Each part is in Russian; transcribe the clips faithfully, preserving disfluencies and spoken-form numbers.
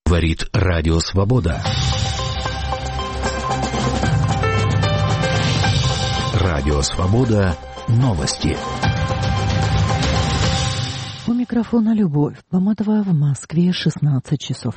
Говорит Радио Свобода. Радио Свобода. Новости. У микрофона Любовь Помадова, в Москве шестнадцать часов.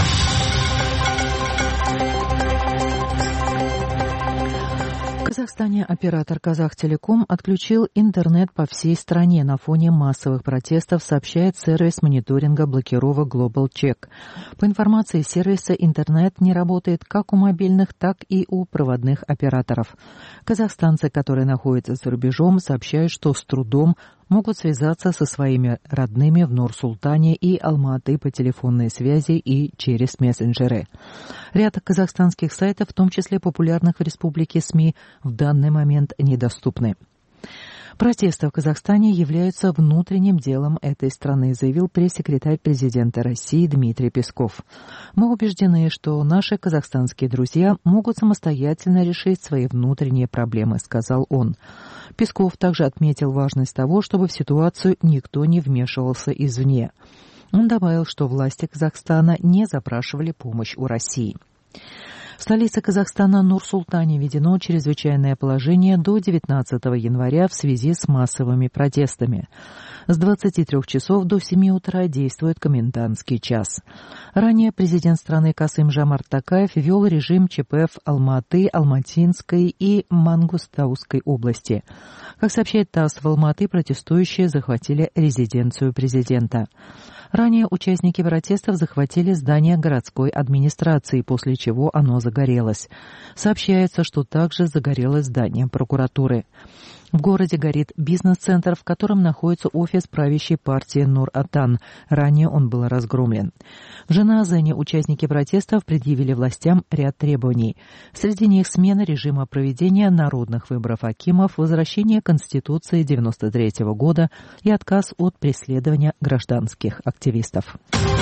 В Казахстане оператор «Казахтелеком» отключил интернет по всей стране на фоне массовых протестов, сообщает сервис мониторинга блокировок Global Check. По информации сервиса, интернет не работает как у мобильных, так и у проводных операторов. Казахстанцы, которые находятся за рубежом, сообщают, что с трудом могут связаться со своими родными в Нур-Султане и Алматы по телефонной связи и через мессенджеры. Ряд казахстанских сайтов, в том числе популярных в республике СМИ, в данный момент недоступны. Протесты в Казахстане являются внутренним делом этой страны, заявил пресс-секретарь президента России Дмитрий Песков. Мы убеждены, что наши казахстанские друзья могут самостоятельно решить свои внутренние проблемы, сказал он. Песков также отметил важность того, чтобы в ситуацию никто не вмешивался извне. Он добавил, что власти Казахстана не запрашивали помощь у России. В столице Казахстана Нур-Султане введено чрезвычайное положение до девятнадцатого января в связи с массовыми протестами. С двадцати трёх часов до семи утра действует комендантский час. Ранее президент страны Касым-Жомарт Токаев ввел режим ЧП в Алматы, Алматинской и Мангустаускской области. Как сообщает ТАСС, в Алматы протестующие захватили резиденцию президента. Ранее участники протестов захватили здание городской администрации, после чего оно загорелось. Сообщается, что также загорелось здание прокуратуры. В городе горит бизнес-центр, в котором находится офис правящей партии Нур-Отан. Ранее он был разгромлен. В Женаазене участники протестов предъявили властям ряд требований. Среди них смена режима проведения народных выборов акимов, возвращение Конституции девяносто третьего года и отказ от преследования гражданских активистов.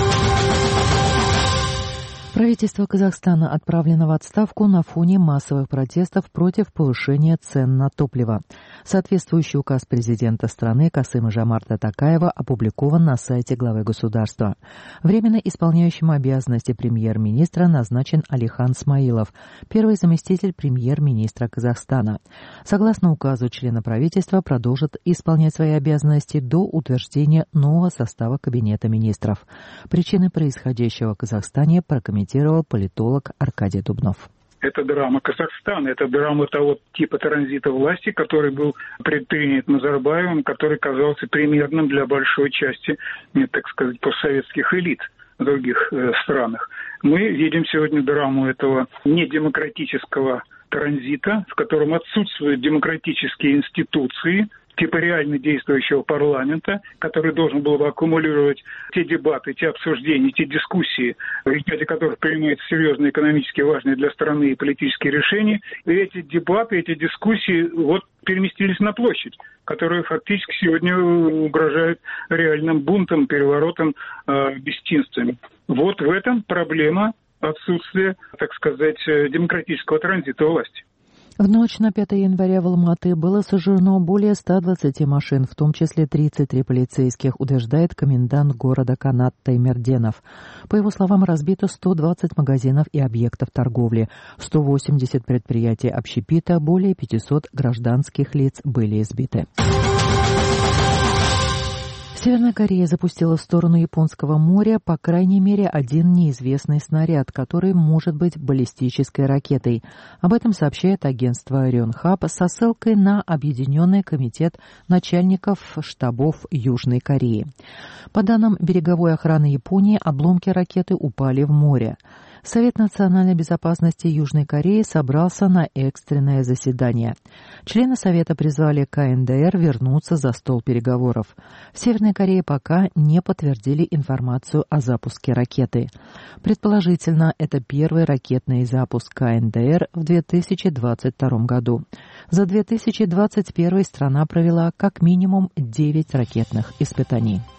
Правительство Казахстана отправлено в отставку на фоне массовых протестов против повышения цен на топливо. Соответствующий указ президента страны Касыма-Жомарта Токаева опубликован на сайте главы государства. Временно исполняющим обязанности премьер-министра назначен Алихан Смаилов, первый заместитель премьер-министра Казахстана. Согласно указу, члены правительства продолжат исполнять свои обязанности до утверждения нового состава Кабинета министров. Причины происходящего в Казахстане прокомментировали политолог Аркадий Дубнов. Это драма Казахстана, это драма того типа транзита власти, который был предпринят Назарбаевым, который казался примерным для большой части, так сказать, постсоветских элит в других э, странах. Мы видим сегодня драму этого недемократического транзита, в котором отсутствуют демократические институции, типа реально действующего парламента, который должен был бы аккумулировать те дебаты, те обсуждения, те дискуссии, в результате которых принимаются серьезные экономически важные для страны и политические решения. И эти дебаты, эти дискуссии вот переместились на площадь, которая фактически сегодня угрожает реальным бунтом, переворотом, э, бесчинствами. Вот в этом проблема отсутствия, так сказать, демократического транзита власти. В ночь на пятое января в Алматы было сожжено более ста двадцати машин, в том числе тридцать три полицейских, утверждает комендант города Канат Таймерденов. По его словам, разбито сто двадцать магазинов и объектов торговли, сто восемьдесят предприятий общепита, более пятисот гражданских лиц были избиты. Северная Корея запустила в сторону Японского моря по крайней мере один неизвестный снаряд, который может быть баллистической ракетой. Об этом сообщает агентство Рёнхаб со ссылкой на Объединенный комитет начальников штабов Южной Кореи. По данным береговой охраны Японии, обломки ракеты упали в море. Совет национальной безопасности Южной Кореи собрался на экстренное заседание. Члены Совета призвали ка эн дэ эр вернуться за стол переговоров. В Северной Корее пока не подтвердили информацию о запуске ракеты. Предположительно, это первый ракетный запуск ка эн дэ эр в две тысячи двадцать втором году. За две тысячи двадцать первый страна провела как минимум девять ракетных испытаний.